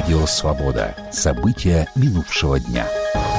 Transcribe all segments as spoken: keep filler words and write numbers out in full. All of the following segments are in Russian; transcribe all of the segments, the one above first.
Радио «Свобода». События минувшего дня.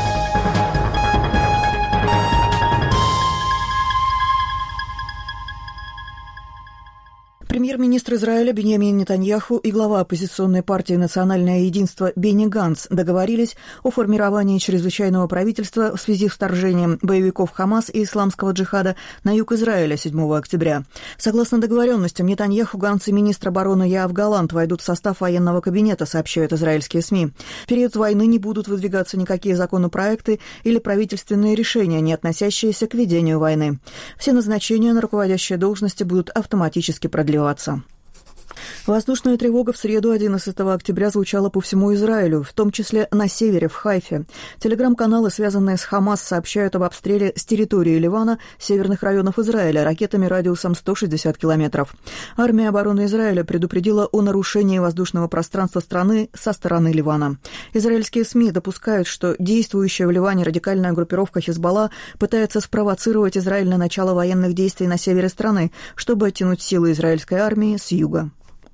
Премьер-министр Израиля Биньямин Нетаньяху и глава оппозиционной партии «Национальное единство» Бенни Ганц договорились о формировании чрезвычайного правительства в связи с вторжением боевиков Хамас и исламского джихада на юг Израиля седьмого октября. Согласно договоренностям, Нетаньяху, Ганц и министр обороны Яав Галант войдут в состав военного кабинета, сообщают израильские СМИ. В период войны не будут выдвигаться никакие законопроекты или правительственные решения, не относящиеся к ведению войны. Все назначения на руководящие должности будут автоматически продлеваться. Воздушная тревога в среду, одиннадцатого октября, звучала по всему Израилю, в том числе на севере, в Хайфе. Телеграм-каналы, связанные с Хамас, сообщают об обстреле с территории Ливана северных районов Израиля ракетами радиусом сто шестьдесят километров. Армия обороны Израиля предупредила о нарушении воздушного пространства страны со стороны Ливана. Израильские СМИ допускают, что действующая в Ливане радикальная группировка Хизбалла пытается спровоцировать Израиль на начало военных действий на севере страны, чтобы оттянуть силы израильской армии с юга.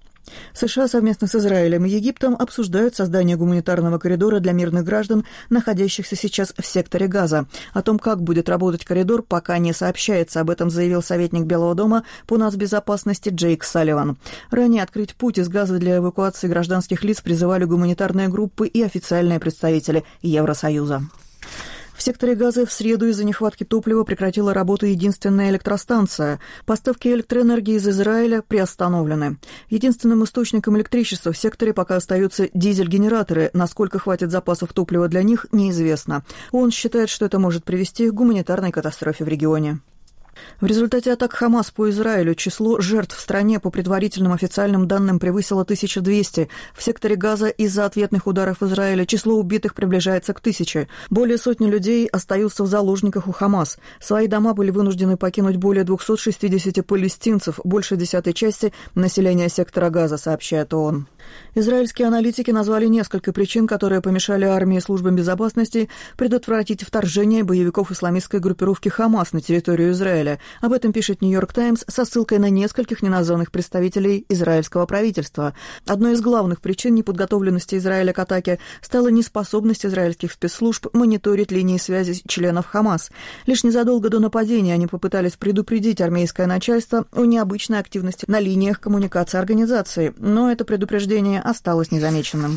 США совместно с Израилем и Египтом обсуждают создание гуманитарного коридора для мирных граждан, находящихся сейчас в секторе Газа. О том, как будет работать коридор, пока не сообщается. Об этом заявил советник Белого дома по нацбезопасности Джейк Салливан. Ранее открыть путь из Газа для эвакуации гражданских лиц призывали гуманитарные группы и официальные представители Евросоюза. В секторе Газа в среду из-за нехватки топлива прекратила работу единственная электростанция. Поставки электроэнергии из Израиля приостановлены. Единственным источником электричества в секторе пока остаются дизель-генераторы. Насколько хватит запасов топлива для них, неизвестно. ООН считает, что это может привести к гуманитарной катастрофе в регионе. В результате атак Хамас по Израилю число жертв в стране по предварительным официальным данным превысило тысячу двести. В секторе Газа из-за ответных ударов Израиля число убитых приближается к тысяче. Более сотни людей остаются в заложниках у Хамас. Свои дома были вынуждены покинуть более двухсот шестидесяти палестинцев, больше десятой части населения сектора Газа, сообщает ООН. Израильские аналитики назвали несколько причин, которые помешали армии и службам безопасности предотвратить вторжение боевиков исламистской группировки Хамас на территорию Израиля. Об этом пишет «Нью-Йорк Таймс» со ссылкой на нескольких неназванных представителей израильского правительства. Одной из главных причин неподготовленности Израиля к атаке стала неспособность израильских спецслужб мониторить линии связи членов Хамас. Лишь незадолго до нападения они попытались предупредить армейское начальство о необычной активности на линиях коммуникации организации, но это предупреждение осталось незамеченным.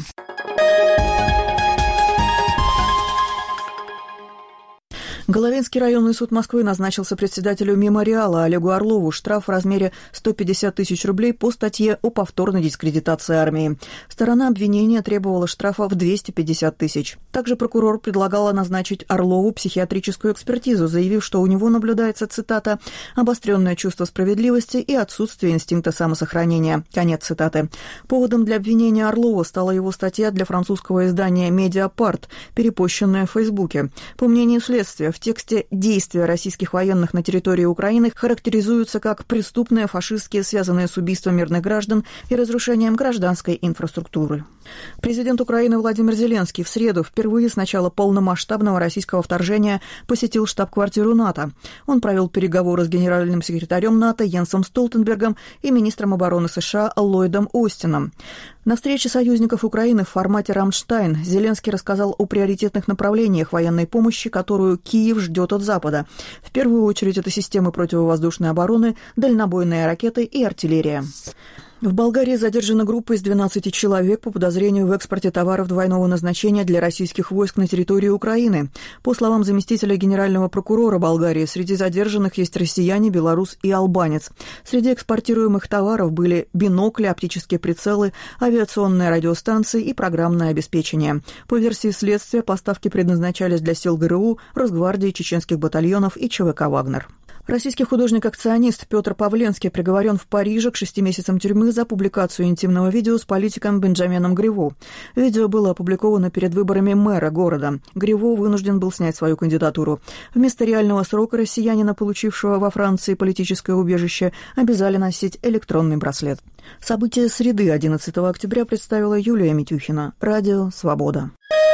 Головинский районный суд Москвы назначил сопредседателю «Мемориала» Олегу Орлову штраф в размере сто пятьдесят тысяч рублей по статье о повторной дискредитации армии. Сторона обвинения требовала штрафа в двести пятьдесят тысяч. Также прокурор предлагала назначить Орлову психиатрическую экспертизу, заявив, что у него наблюдается, цитата, «обостренное чувство справедливости и отсутствие инстинкта самосохранения». Конец цитаты. Поводом для обвинения Орлова стала его статья для французского издания «Медиапарт», перепощенная в Фейсбуке. По мнению следствия, в тексте действия российских военных на территории Украины характеризуются как преступные, фашистские, связанные с убийством мирных граждан и разрушением гражданской инфраструктуры. Президент Украины Владимир Зеленский в среду впервые с начала полномасштабного российского вторжения посетил штаб-квартиру НАТО. Он провел переговоры с генеральным секретарем НАТО Йенсом Столтенбергом и министром обороны США Ллойдом Остином. На встрече союзников Украины в формате «Рамштайн» Зеленский рассказал о приоритетных направлениях военной помощи, которую Киев ждет от Запада. В первую очередь это системы противовоздушной обороны, дальнобойные ракеты и артиллерия. В Болгарии задержана группа из двенадцати человек по подозрению в экспорте товаров двойного назначения для российских войск на территории Украины. По словам заместителя генерального прокурора Болгарии, среди задержанных есть россияне, белорус и албанец. Среди экспортируемых товаров были бинокли, оптические прицелы, авиационные радиостанции и программное обеспечение. По версии следствия, поставки предназначались для сил ГРУ, Росгвардии, чеченских батальонов и ЧВК «Вагнер». Российский художник-акционист Петр Павленский приговорен в Париже к шести месяцам тюрьмы за публикацию интимного видео с политиком Бенджамином Гриво. Видео было опубликовано перед выборами мэра города. Гриво вынужден был снять свою кандидатуру. Вместо реального срока россиянина, получившего во Франции политическое убежище, обязали носить электронный браслет. События среды одиннадцатого октября представила Юлия Митюхина. Радио «Свобода».